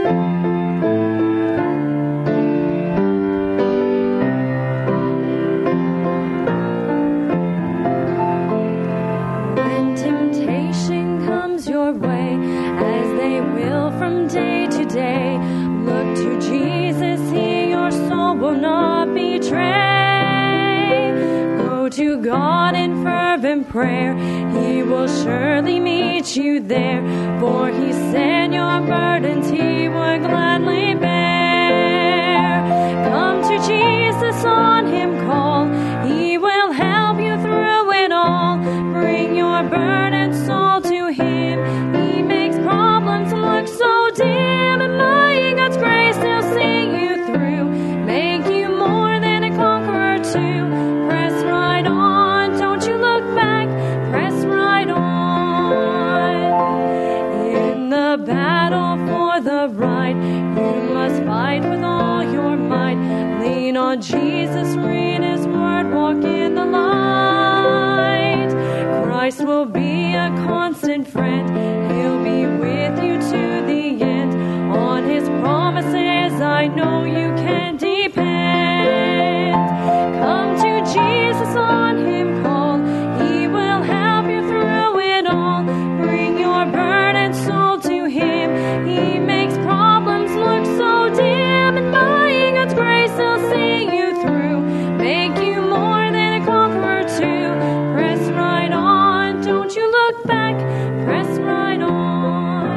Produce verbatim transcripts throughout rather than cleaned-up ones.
When temptation comes your way, as they will from day to day, look to Jesus, he your soul will not betray. Go to God in fervent prayer, he will surely meet you there, for he said your burdens he would gladly bear. Come to Jesus, on him call, he will help you through it all. Bring your burdened soul to him, he makes problems look so dim, and by God's grace he'll see you through, make you more than a conqueror too. Press right on, don't you look back, press right on. In the battle for the right, you must fight with all your might. Lean on Jesus, read his word, walk in the light. Christ will be a constant friend, he'll be with you to the end. On his promises I know you can depend. Come to Jesus, on him call, he will help you through it all. Bring your burdened soul to him, he makes problems look so dim, and by God's grace he'll see you through, make you more than a conqueror too. Press right on, don't you look back, press right on.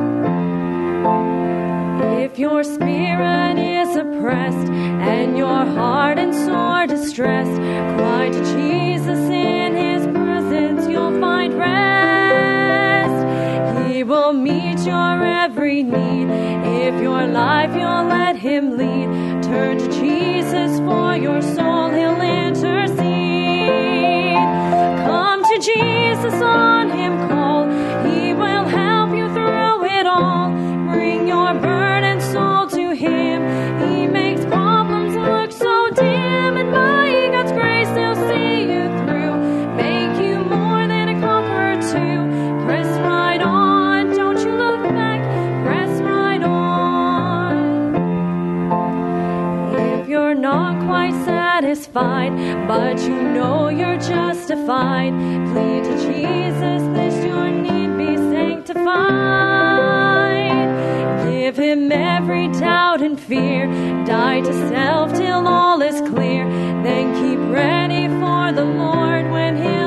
If your spirit is oppressed and your heart and sore distressed, cry to Jesus, in his presence you'll find rest. He will meet your every need, if your life you'll let him lead. Turn to Jesus for your soul, he'll intercede. Come to Jesus, on him call, he will help you through it all. Bring your burdened soul to him, he makes problems look so dim, and by God's grace he'll see you through, make you more than a conqueror too. Press right on, don't you look back, press right on. If you're not quite satisfied, but you know you're justified, plead to Jesus, lest your need be sanctified. Give him every doubt and fear, die to self till all is clear, then keep ready for the Lord when his